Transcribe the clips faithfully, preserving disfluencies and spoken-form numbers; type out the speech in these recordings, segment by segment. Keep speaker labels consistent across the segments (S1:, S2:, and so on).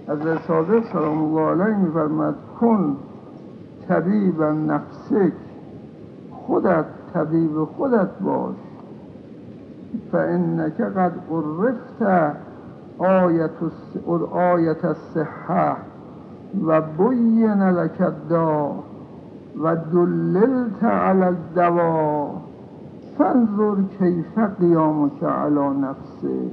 S1: حضرت صادق سلام الله علیه می‌فرماید کن طبیب نفسک، خودت طبیب خودت باش، فانک قد عرفت آیت آیت الصحه و بین لک الداء و دللت علی الدواء فانظر کیف قیامک علی نفسه.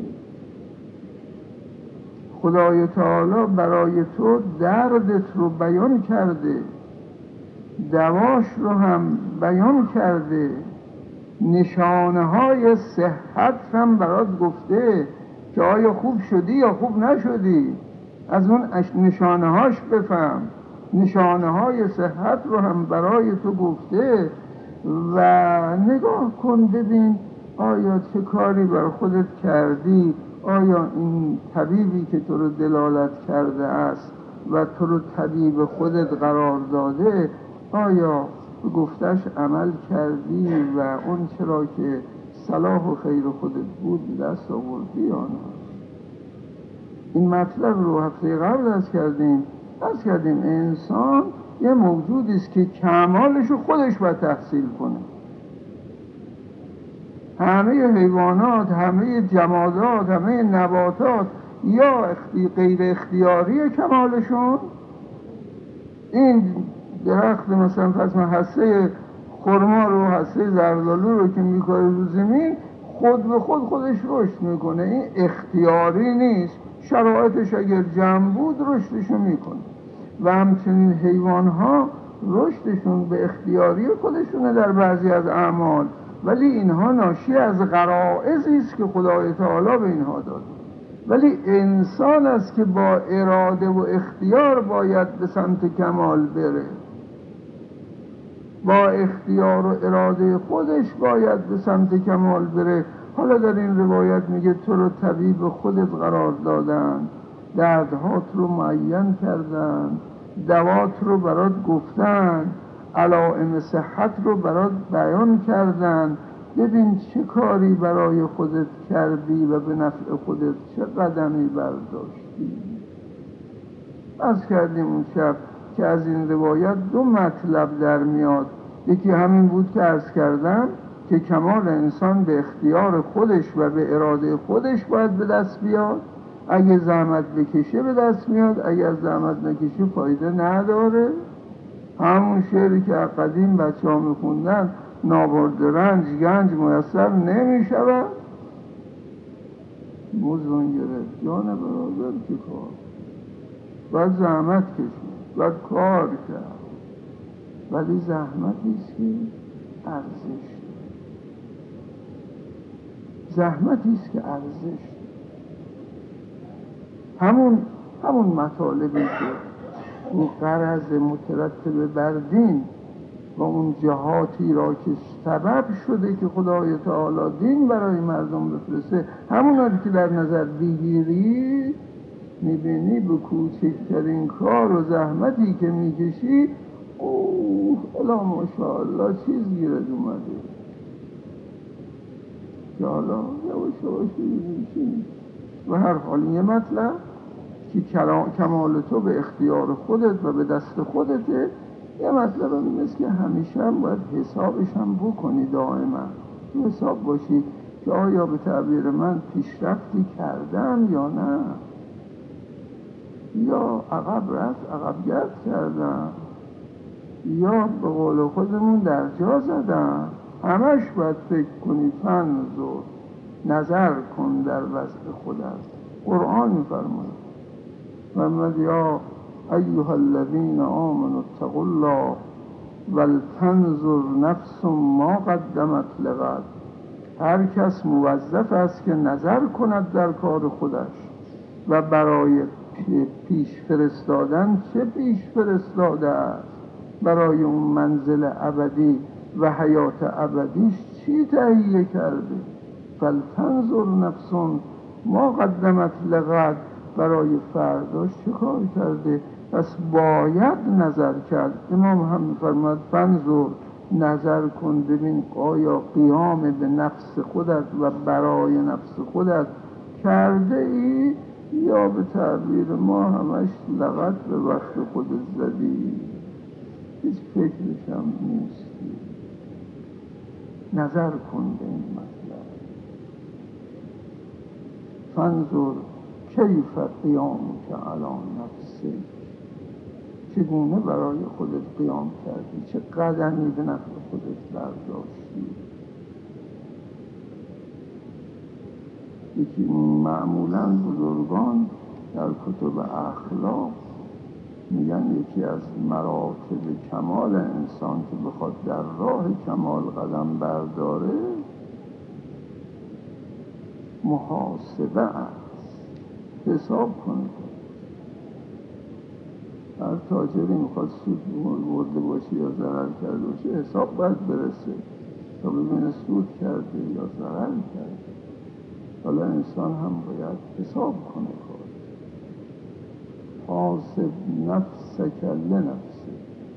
S1: خدای تعالی برای تو دردت رو بیان کرده، دواش رو هم بیان کرده، نشانه های صحت هم برات گفته که آیا خوب شدی یا خوب نشدی، از اون نشانه هاش بفهم. نشانه های صحت رو هم برای تو گفته و نگاه کن ببین آیا چه کاری بر خودت کردی، آیا این طبیبی که تو رو دلالت کرده است و تو رو طبیب خودت قرار داده، آیا به گفتش عمل کردی و اون چرا که صلاح و خیر خودت بود دست آوردی یا نه. این مطلب رو هفته قبل از کردیم از کردیم انسان یه موجودی است که کمالش رو خودش باید تحصیل کنه. همه حیوانات، همه جمادات، همه نباتات یا اختی غیر اختیاری کمالشون، این درخت مثلا فرض کن هسته خرما رو، هسته زردآلو رو که میکاره رو زمین، خود به خود خودش رشد میکنه. این اختیاری نیست، شرایطش اگر جمع بود رشدشو میکنه. و همچنین حیوان ها رشدشون به اختیاری خودشونه در بعضی از اعمال، ولی اینها ناشی از غرائزی است که خدای تعالی به اینها داده. ولی انسان است که با اراده و اختیار باید به سمت کمال بره، با اختیار و اراده خودش باید به سمت کمال بره. حالا در این روایت میگه تو رو طبیب خودت قرار دادن، دردهات رو معین کردن، دوات رو برات گفتن، علائم صحت رو برات بیان کردن، ببین چه کاری برای خودت کردی و به نفع خودت چه قدمی برداشتی. از کردیم اون شب که از این روایت دو مطلب در میاد. یکی همین بود که عرض کردم که کمال انسان به اختیار خودش و به اراده خودش باید به دست بیاد. اگه زحمت بکشه به دست میاد، اگه زحمت نکشه فایده نداره. همون شعری که قدیم بچه ها میخوندن، نابرد رنج گنج میسر نمیشود، موزون گرفت جان برادر که کار، باید زحمت کشید، باید کار کرد، ولی زحمتیست که ارزش، زحمتیست که ارزش. همون همون مطالبی که اون غرض مترتب بر دین و اون جهاتی را که سبب شده که خدای تعالی دین برای مردم بفرسته، همون که در نظر بگیری میبینی به کوچکترین کار و زحمتی که میکشی اوه الا ماشاءالله چیز گیرد اومده که حالا یواش یواش میشی. و هر حال یه مطلب که کمال تو به اختیار خودت و به دست خودته، یه مطلب هم این است که همیشه هم باید حسابش هم بکنی، دائما حساب باشی که آیا به تعبیر من پیشرفتی کردم یا نه، یا عقب رفت عقب گرد کردم، یا به قول خودمون در جا زدم. همش باید فکر کنی، فنظر نظر کن در وضع خودت. قرآن می‌فرماید فرمود یا ایها الذین آمنوا اتقوا الله ولتنظر نفس ما قدمت لغد. هر کس موظف است که نظر کند در کار خودش و برای پیش فرستادن چه پیش فرستاده است، برای اون منزل ابدی و حیات ابدیش چی تهیه کرده. فلتنظر نفس ما قدمت لغد، برای فرداش چه کار کرده. پس باید نظر کرد. امام هم می‌فرماید فنظر نظر کن ببین آیا قیام به نفس خودت و برای نفس خودت کرده ای یا به تعبیر ما همش لغت به وقت خودت زدی، هیچ فکرش هم نیستی. نظر کن به این مطلب. فانظر کیف قیامک علی نفسک، چگونه برای خودت قیام کردی، چه قدمی به نفع خودت برداشتی. یکی معمولا بزرگان در کتب اخلاق میگن یکی از مراتب کمال انسان که بخواد در راه کمال قدم برداره محاسبه است، حساب کنه. هر تاجری میخواد سود برده باشه یا ضرر کرده باشه حساب باید برسه تا ببینه سود کرده یا ضرر کرده. حالا انسان هم باید حساب کنه. حاسب نفسک لنفسک.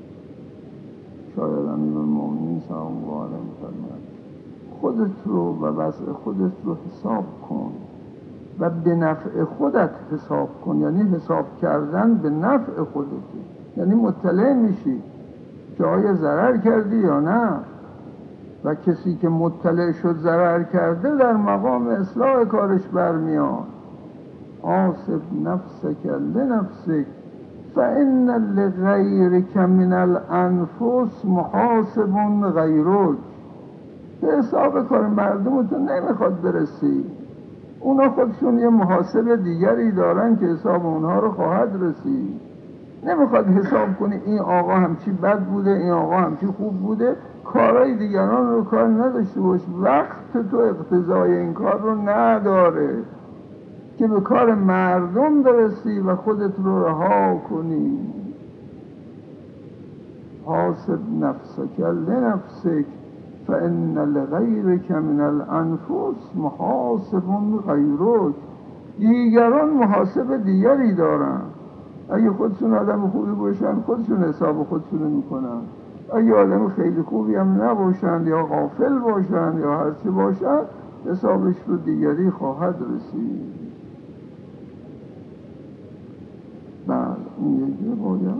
S1: شاید امیرالمومنین سلام الله علیه می‌فرماید خودت رو و وضع خودت رو حساب کن و به نفع خودت حساب کن. یعنی حساب کردن به نفع خودت، یعنی مطلع میشی که آیا ضرر کردی یا نه. و کسی که مطلع شد ضرر کرده در مقام اصلاح کارش برمیاد. حاسب نفسک لنفسک فإن لغیرک من الانفس محاسب غیرک. به حساب کار مردم تو نمیخواد برسی، اونا خودشون یه محاسب دیگری دارن که حساب اونها رو خواهد رسید. نمیخواد حساب کنی این آقا همچی بد بوده، این آقا همچی خوب بوده، کارهای دیگران رو کار نداشته باش. وقت تو اقتضای این کار رو نداره که به کار مردم برسی و خودت رو رها کنی. حاسب نفسک لنفسک فإن لغیرک من الانفس محاسب غیرک. دیگران محاسب دیگری دارن. اگه خودشون آدم خوبی باشن خودشون حساب خودشون میکنن، اگه آدم خیلی خوبی هم نباشن یا غافل باشن یا هرچی باشن حسابش رو دیگری خواهد رسید. بله این یک روایت.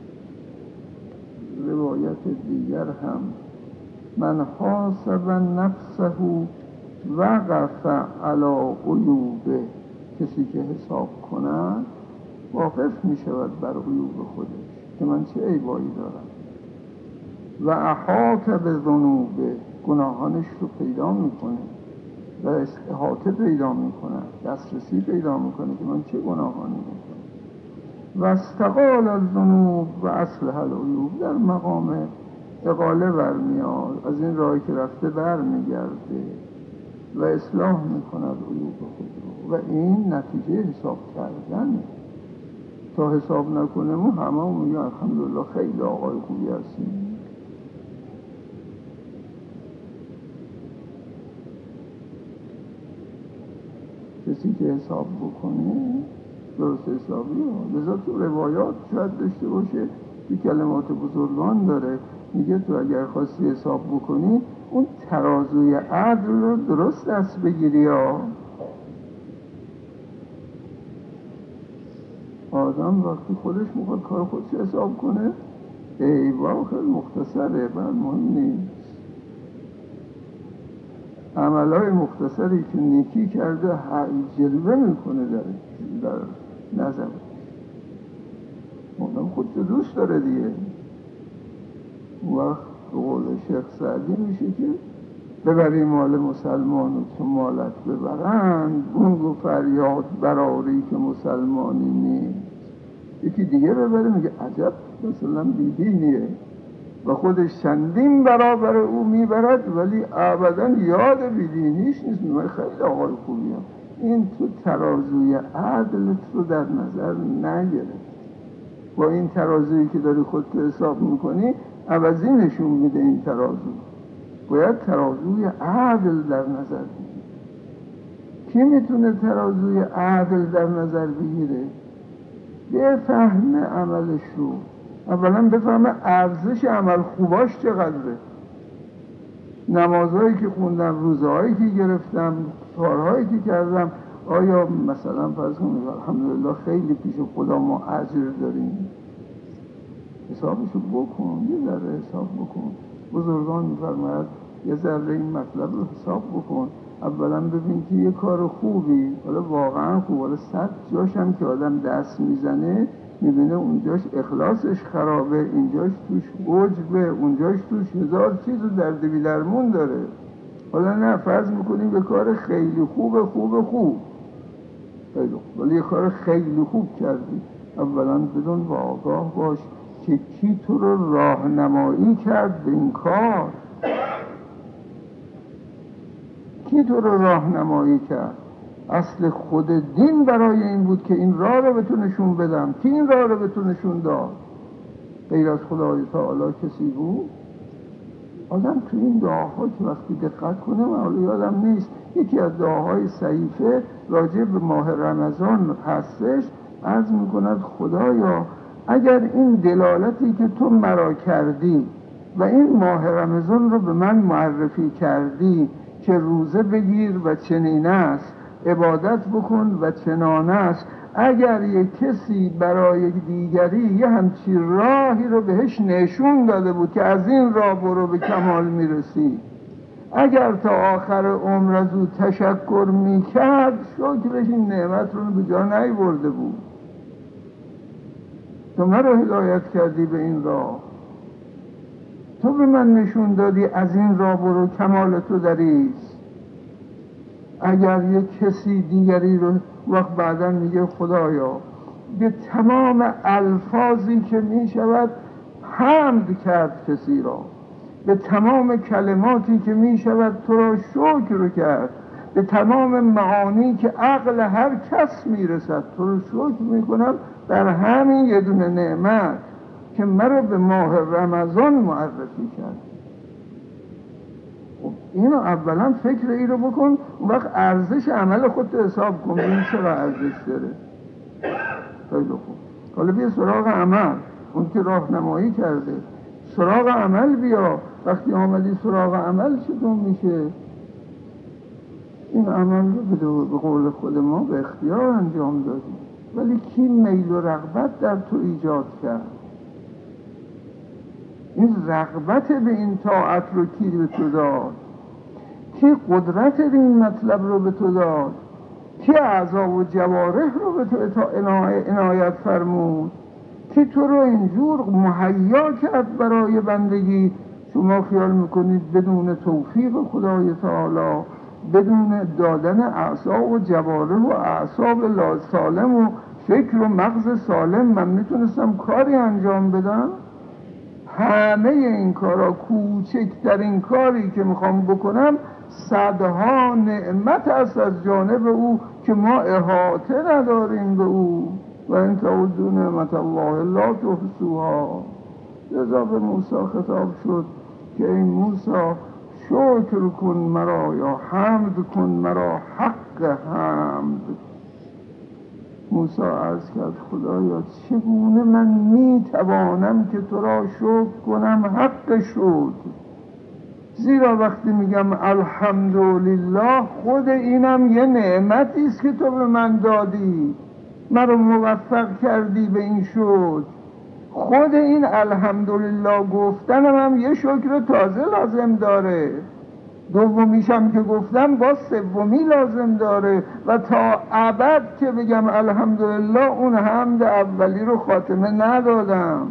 S1: روایت دیگر هم من حاسب نفسه وقف علی عیوبه. کسی که حساب کند واقف می شود بر عیوب خودش که من چه عیبایی دارم و احاطه به ذنوبه. گناهانش رو پیدا میکنه و احاطه پیدا میکنه، دسترسی پیدا میکنه که من چه گناهانی میکنم. و استقال الذنوب و اصلح العیوب. در مقام اقاله برمیاد، از این راهی که رفته برمیگرده و اصلاح میکند عیوب خود رو. و این نتیجه حساب کردنه. تا حساب نکنه ما همه هم میگه الحمدلله خیلی آقای خوبی هستیم. کسی که حساب بکنه درست حسابی ها. لذا تو روایات شاید داشته باشه که کلمات بزرگان داره، میگه تو اگر خواستی حساب بکنی اون ترازوی عدل رو درست دست بگیری ها. آدم وقتی خودش میخواد کار خودش حساب کنه ای با خیلی مختصره، بعد مهم نیست. عملهای مختصری که نیکی کرده جلوه میکنه در, در نظر آدم خودشو دوست داره دیگه. وقت به قول شیخ سعدی میشه که ببری مال مسلمان و تو مالت ببرند، بونگ و فریاد براری که مسلمانی نیست. یکی دیگه ببره میگه عجب مثلا بیدینیه و خودش چندین برابر او میبرد ولی ابدا یاد بیدینیش نیست. من خیلی آقای خوبیم. این تو ترازوی عدلت رو در نظر نگرفت. با این ترازویی که داری خودت حساب میکنی عوضی نشون میده. این ترازو باید ترازوی عدل در نظر بگیره. کی میتونه ترازوی عدل در نظر بگیره؟ بفهم عملش رو. اولا بفهمه ارزش عمل خوباش چقدره. نمازهایی که خوندم، روزهایی که گرفتم، کارهایی که کردم، آیا مثلا فرض کنید الحمدلله خیلی پیش خدا ما اجر داریم؟ حسابشو بکن، یه ذره حساب بکن. بزرگان می‌فرماید یه ذره این مطلب رو حساب بکن. اولا ببین که یه کار خوبی، حالا واقعا خوب، حالا صد جاش هم که آدم دست میزنه میبینه اونجاش اخلاصش خرابه، اینجاش توش عجبه، اونجاش توش هزار چیز رو در دوی درمون داره. حالا نه فرض میکنیم به کار خیلی خوب خوب خوب خیلی خوب، ولی یه کار خیلی خوب کردی، اولا بدون و آگاه باش که کی تو رو راهنمایی کرد به این کار، کی تو رو راهنمایی کرد. اصل خود دین برای این بود که این راه رو به تو نشون بدم. کی این راه رو به تو نشون داد؟ غیر از خدای تعالی کسی بود؟ آدم تو این دعاها که وقتی دقت کنه، من حالا یادم نیست، یکی از دعاهای صحیفه راجع به ماه رمضان هستش، عرض میکند خدایا اگر این دلالتی که تو مرا کردی و این ماه رمضان رو به من معرفی کردی که روزه بگیر و چنین است، عبادت بکن و چنان است، اگر یک کسی برای دیگری یه همچی راهی رو بهش نشون داده بود که از این راه برو به کمال میرسی، اگر تا آخر عمر از او تشکر میکرد، شکرش این نعمت رو به جا نیاورده بود. تو مرا هدایت کردی به این راه، تو به من نشون دادی از این راه برو، کمال تو دریست. اگر یک کسی دیگری رو وقت بعداً میگه خدایا به تمام الفاظی که میشود حمد کرد کسی را، به تمام کلماتی که میشود تو را شکر کرد، به تمام معانی که عقل هر کس میرسد تو را شکر میکنم در همین یه دونه نعمت که مرا به ماه رمضان معرفی کرد. اینو اولا فکر ای رو بکن، اون وقت ارزش عمل خودت حساب کن، این چرا ارزش داره. خیلی خوب، حالا بیا سراغ عمل، اون که راهنمایی کرده، سراغ عمل بیا. وقتی آمدی سراغ عمل چطور میشه؟ این عمل رو به قول خود ما به اختیار انجام دادی، ولی کی میل و رغبت در تو ایجاد کرد؟ این رغبت به این طاعت رو کی به تو داد؟ کی قدرت این مطلب رو به تو داد؟ کی اعضا و جوارح رو به تو عنایت فرمود؟ کی تو رو اینجور مهیا کرد برای بندگی؟ شما خیال میکنید بدون توفیق خدای تعالی، بدون دادن اعضا و جوارح و اعصاب سالم و فکر و مغز سالم من میتونستم کاری انجام بدم؟ همه این کارا، کوچکترین کاری که میخوام بکنم صدها نعمت است از جانب او که ما احاطه نداریم به او. و این تعدوا نعمت الله لا تحصوها. لذا به موسی خطاب شد که این موسی شکر کن مرا یا حمد کن مرا حق حمد. موسی عرض کرد خدایا چگونه من میتوانم که تو را شکر کنم حق شد؟ زیرا وقتی میگم الحمدلله خود اینم یه نعمتی است که تو به من دادی، مرا موفق کردی به این شکر. خود این الحمدلله گفتنم هم یه شکر تازه لازم داره، دومیشم که گفتم با سومی لازم داره و تا ابد که بگم الحمدلله اون حمد اولی رو خاتمه ندادم.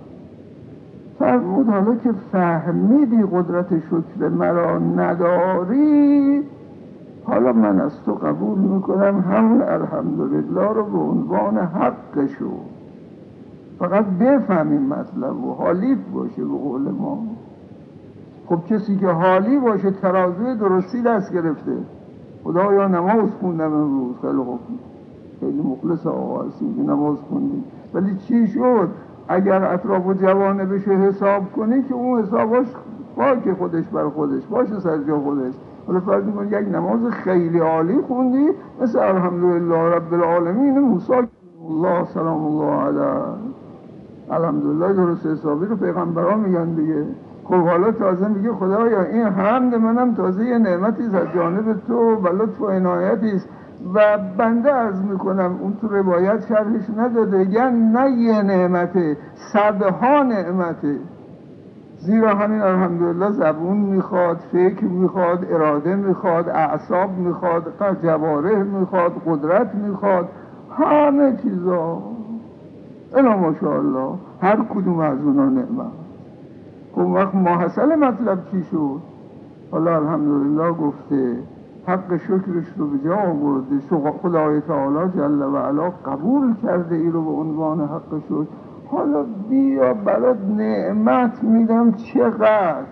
S1: فرمود حالا که فهمیدی قدرت شکر مرا نداری، حالا من از تو قبول میکنم همون الحمدلله رو به عنوان حق شو. فقط بفهمیم مطلب و حالیت باشه به قول ما. خب کسی که حالی باشه ترازوی درستی دست گرفته. خدایا نماز خوندم امروز، خیلی خوب، خیلی مخلص آقا هستیم که نماز خوندیم، ولی چی شد؟ اگر اطراف و جوانه بشه حساب کنی که اون حساباش پاک خودش بر خودش باشه سر جا خودش. حالا فرض کن یک نماز خیلی عالی خوندی مثل الحمدلله رب العالمین موسی الله سلام الله علیه، الحمدلله درست حسابی رو پیغمبران میگن دیگه. خب حالا تازه میگه خدایا این حمد منم تازه یه نعمتی از جانب تو و لطف و عنایتی است، و بنده عرض میکنم اون تو روایت شرحش نداده، یعنی نه یه نعمته، صدها نعمته. زیرا همین الحمدلله زبون میخواد، فکر میخواد، اراده میخواد، اعصاب میخواد، جوارح میخواد، قدرت میخواد، همه چیزا الا ماشاءالله هر کدوم از اونا نعمت. خب وقت ماحصل مطلب چی شد؟ حالا الحمدلله گفته حق شکرش رو به جا آورده، خدای تعالی جل و علا قبول کرده ای رو به عنوان حق شکر. حالا بیا برات نعمت میدم چقدر.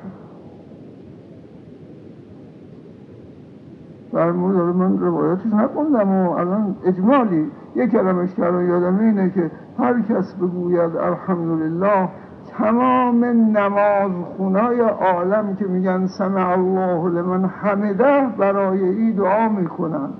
S1: در مورد من روایتش نکندم و الان اجمالی یک کلمش که الان یادم اینه که هر کس بگوید الحمدلله، تمام نماز خونای عالم که میگن سمع الله لمن حمده برای ای دعا میکنن.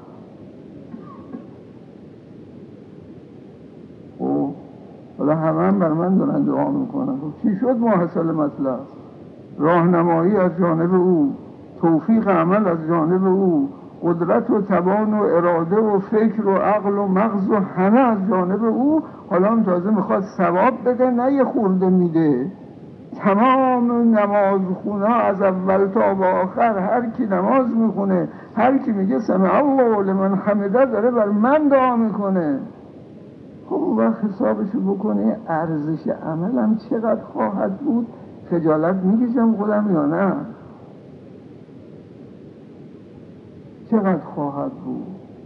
S1: خب حالا همه هم بر من دارن دعا میکنن. خب چی شد ماحصل مطلب؟ راهنمایی از جانب او، توفیق عمل از جانب او، قدرت و توان و اراده و فکر و عقل و مغز و همه از جانب او. حالا هم تازه میخواد ثواب بده، نه یه خورده میده. تمام نماز خونه از اول تا به آخر هر کی نماز میخونه، هر کی میگه سمع الله لمن حمده داره بر من دعا میکنه. خب اون وقت حسابشو بکنه ارزش عملم چقدر خواهد بود. خجالت میکشم خودم یا نه؟ چقدر خواهد بود؟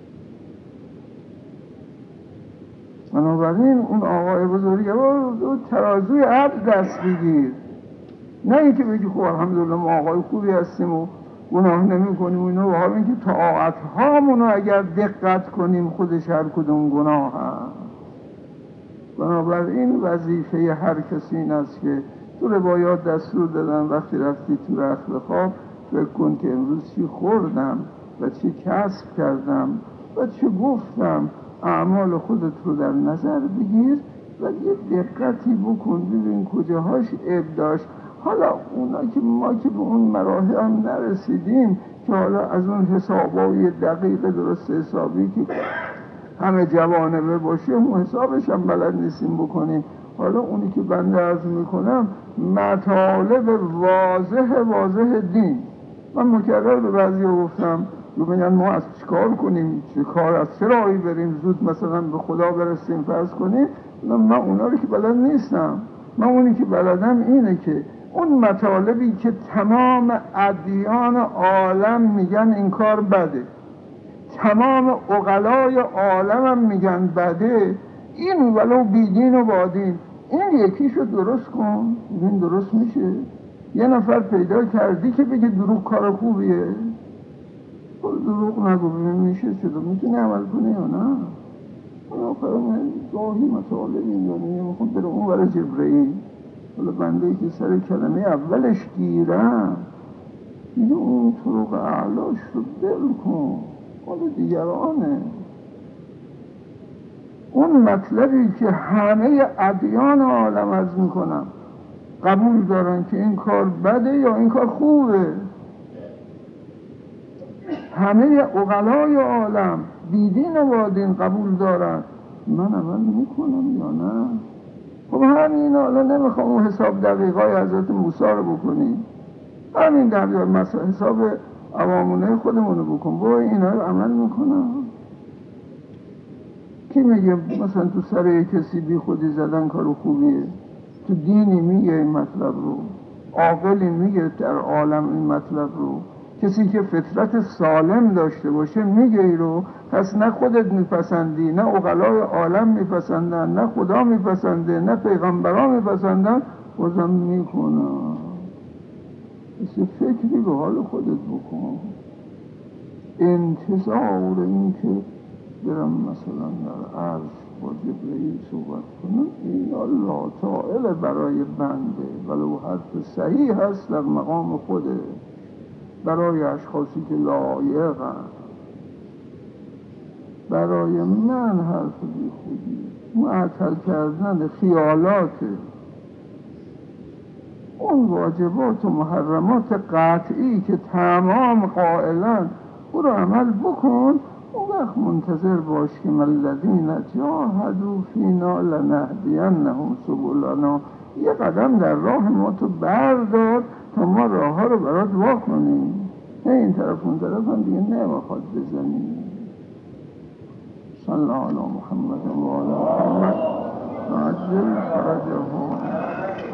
S1: بنابراین اون آقای بزرگوار ترازوی عبد دست بگیر، نه اینکه بگی خب الحمدلله ما آقای خوبی هستیم و گناه نمی کنیم و اینو، و حالا اینکه طاعت هامونو اگر دقت کنیم خودش هر کدوم گناه هست. بنابراین وظیفه هر کسی این است که تو روایات دستور دادن وقتی رفتی تو رخت خواب فکر کن که امروز چی خوردم و چی کسب کردم و چی گفتم. اعمال خودت رو در نظر بگیر و یه دقتی بکن ببین کجاهاش عیب داشت. حالا اونا که ما که به اون مراحل هم نرسیدیم که حالا از اون حسابای دقیق درست حسابی که همه جوانبه باشه اون حسابش هم بلد نیستیم بکنیم. حالا اونی که بنده عرض میکنم مطالب واضح واضح دین. من مکرر به بعضی گفتم میگن ما از چیکار کنیم، چه کار از چه راهی بریم زود مثلا به خدا برسیم فرض کنیم. من اونا رو که بلد نیستم. من اونی که بلدم اینه که اون مطالبی که تمام ادیان عالم میگن این کار بده، تمام عقلای عالم هم میگن بده، این ولو بیدین و بادین، این یکیشو درست کن این درست میشه. یه نفر پیدا کردی که بگه دروغ کار خوبیه، دروغ نگو ببین میشه شده میتونی عمل کنی یا نه. آخر من گاهی مطالب این دانیه میخوام بره اون برای جبرئیل. حالا بنده که سر کلمه اولش گیرم میگه اون طرق اعلاش رو بل کن، حالا دیگرانه. اون مطلبی که همه ادیان عالم عرض میکنم قبول دارن که این کار بده یا این کار خوبه، همه عقلای عالم بیدین و بادین قبول دارن، من عمل میکنم یا نه؟ خب همین حالا نمیخوام اون حساب دقیقای حضرت موسی رو بکنیم، همین در مثلا حساب عوامونه خودمونو بکن. با اینا رو عمل میکنم. کی میگه مثلا تو سر کسی بی خودی زدن کارو خوبیه؟ تو دینی میگه این مطلب رو، عاقلی میگه در عالم این مطلب رو، کسی که فطرت سالم داشته باشه میگه ای رو. پس نه خودت میپسندی، نه عقلای عالم میپسندن، نه خدا میپسنده، نه پیغمبران میپسندن، بازم میکنن. بس فکری به حال خودت بکن. انتظار این که برم مثلا در عرض با جبرئیل صحبت کنم این الله تعالی برای بنده ولو حرف صحیح هست در مقام خوده، برای اشخاصی که لایقن. برای من حرف بی خودی معطل کردن خیالاته. اون واجبات و محرمات قطعی که تمام قائلن او رو عمل بکن. اون وقت منتظر باش که الذین جاهدوا فینا لنهدینهم سبلنا، یه قدم در راه ما تو بردار تا ما راه ها رو برات وا کنیم، نه این طرف اون طرف هم دیگه نمیخواد بزنیم. صلی الله علی محمد و آل محمد عجل فرجهم.